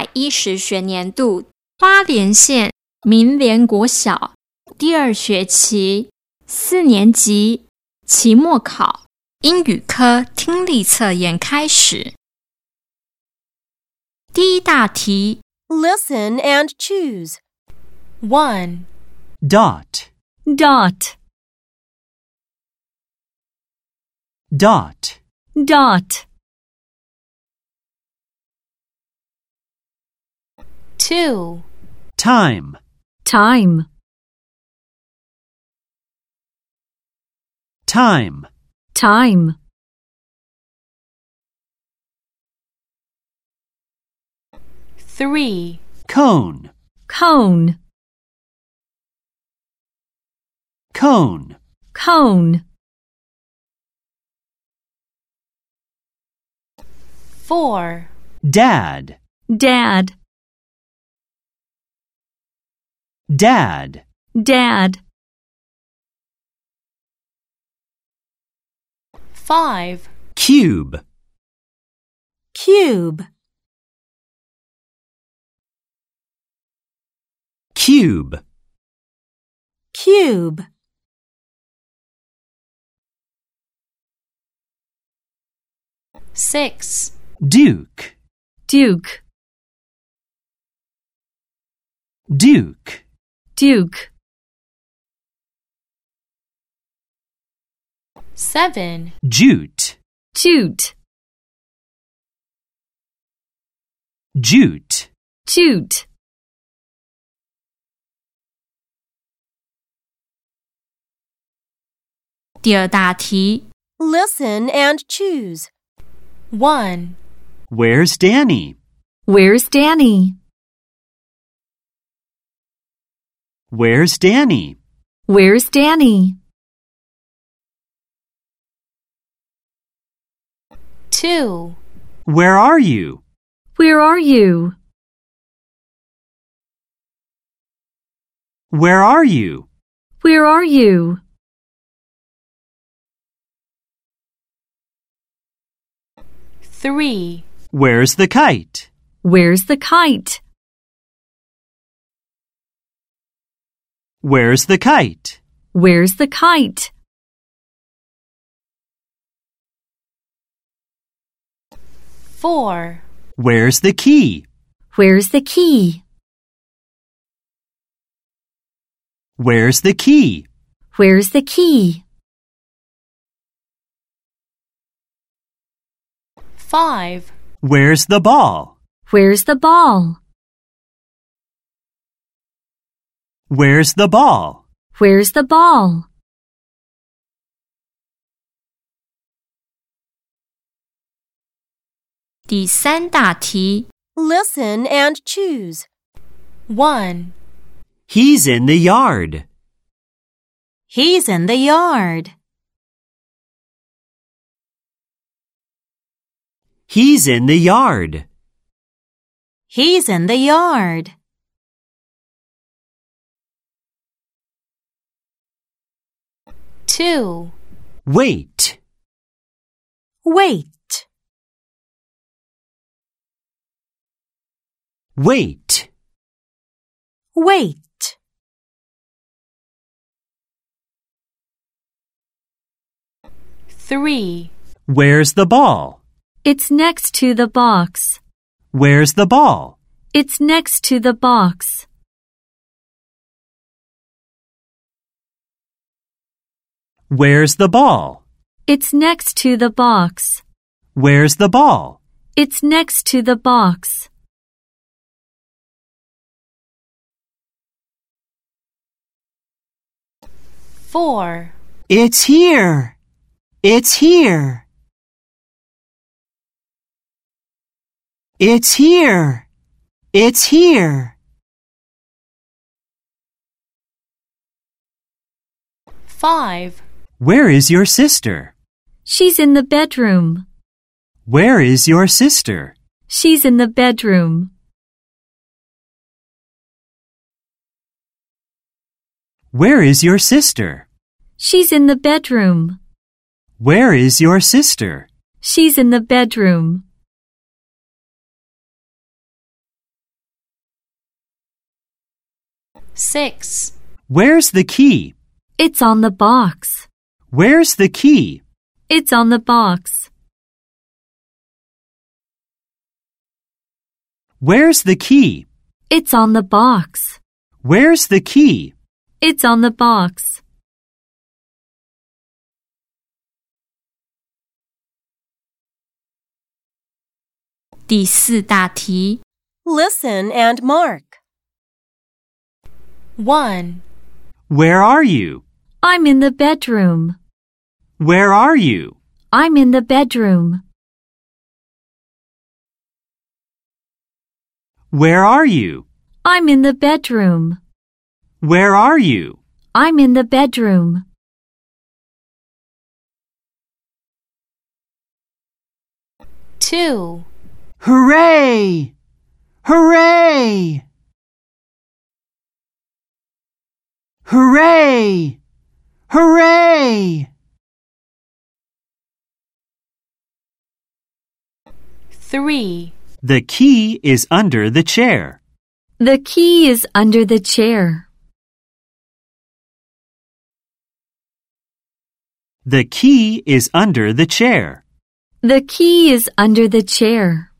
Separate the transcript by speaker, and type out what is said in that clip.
Speaker 1: 110学年度花莲县民联国小第2学期4年级期末考英语科听力测验开始。第一大题
Speaker 2: Listen and choose.
Speaker 1: 1.
Speaker 3: Dot,
Speaker 4: Dot,
Speaker 3: dot,
Speaker 4: dot.
Speaker 1: 2.
Speaker 3: time,
Speaker 4: Time,
Speaker 3: time,
Speaker 4: time.
Speaker 1: 3.
Speaker 3: cone,
Speaker 4: Cone,
Speaker 3: cone,
Speaker 4: cone.
Speaker 1: 4.
Speaker 3: dad,
Speaker 4: Dad,
Speaker 3: dad,
Speaker 4: Dad.
Speaker 1: 5.
Speaker 3: cube,
Speaker 2: Cube.
Speaker 3: cube,
Speaker 2: Cube.
Speaker 1: 6.
Speaker 3: duke,
Speaker 4: Duke,
Speaker 3: duke,
Speaker 4: Duke.
Speaker 1: 7.
Speaker 3: jute,
Speaker 4: Jute,
Speaker 3: jute,
Speaker 4: Jute.
Speaker 1: 第二大题
Speaker 2: Listen and choose.
Speaker 1: 1.
Speaker 3: where's Danny,
Speaker 4: Where's Danny?
Speaker 3: where's Danny,
Speaker 4: Where's Danny?
Speaker 1: 2.
Speaker 3: where are you,
Speaker 4: Where are you?
Speaker 3: where are you,
Speaker 4: Where are you?
Speaker 1: 3.
Speaker 3: where's the kite,
Speaker 4: Where's the kite?
Speaker 3: where's the kite,
Speaker 4: Where's the kite?
Speaker 1: 4.
Speaker 3: where's the key,
Speaker 4: Where's the key?
Speaker 3: where's the key,
Speaker 4: Where's the key?
Speaker 1: 5.
Speaker 3: where's the ball,
Speaker 4: Where's the ball?
Speaker 3: where's the ball,
Speaker 4: Where's the ball?
Speaker 1: 第三大题
Speaker 2: Listen and choose.
Speaker 1: 1.
Speaker 3: he's in the yard,
Speaker 2: He's in the yard.
Speaker 3: he's in the yard,
Speaker 2: He's in the yard.
Speaker 1: 2.
Speaker 3: wait,
Speaker 2: Wait.
Speaker 3: wait,
Speaker 2: Wait.
Speaker 1: 3.
Speaker 3: where's the ball,
Speaker 4: It's next to the box.
Speaker 3: where's the ball,
Speaker 4: It's next to the box.
Speaker 3: where's the ball,
Speaker 4: It's next to the box.
Speaker 3: where's the ball,
Speaker 4: It's next to the box.
Speaker 1: 4.
Speaker 3: it's here, it's here, it's here, it's here,
Speaker 1: 5.
Speaker 3: where is your sister,
Speaker 4: She's in the bedroom.
Speaker 3: where is your sister,
Speaker 4: She's in the bedroom.
Speaker 3: where is your sister,
Speaker 4: She's in the bedroom.
Speaker 3: where is your sister,
Speaker 4: She's in the bedroom.
Speaker 1: 6.
Speaker 3: Where's the key?
Speaker 4: It's on the box.
Speaker 3: Where's the key?
Speaker 4: It's on the box.
Speaker 3: Where's the key?
Speaker 4: It's on the box.
Speaker 3: Where's the key?
Speaker 4: It's on the box.
Speaker 1: 第四大题
Speaker 2: Listen and mark.
Speaker 1: 1.
Speaker 3: Where are you?
Speaker 4: I'm in the bedroom.
Speaker 3: Where are you?
Speaker 4: I'm in the bedroom.
Speaker 3: Where are you?
Speaker 4: I'm in the bedroom.
Speaker 3: Where are you?
Speaker 4: I'm in the bedroom.
Speaker 1: 2.
Speaker 3: Hooray! Hooray! Hooray! Hooray!
Speaker 1: 3.
Speaker 3: The key is under the chair.
Speaker 4: The key is under the chair.
Speaker 3: The key is under the chair.
Speaker 4: The key is under the chair.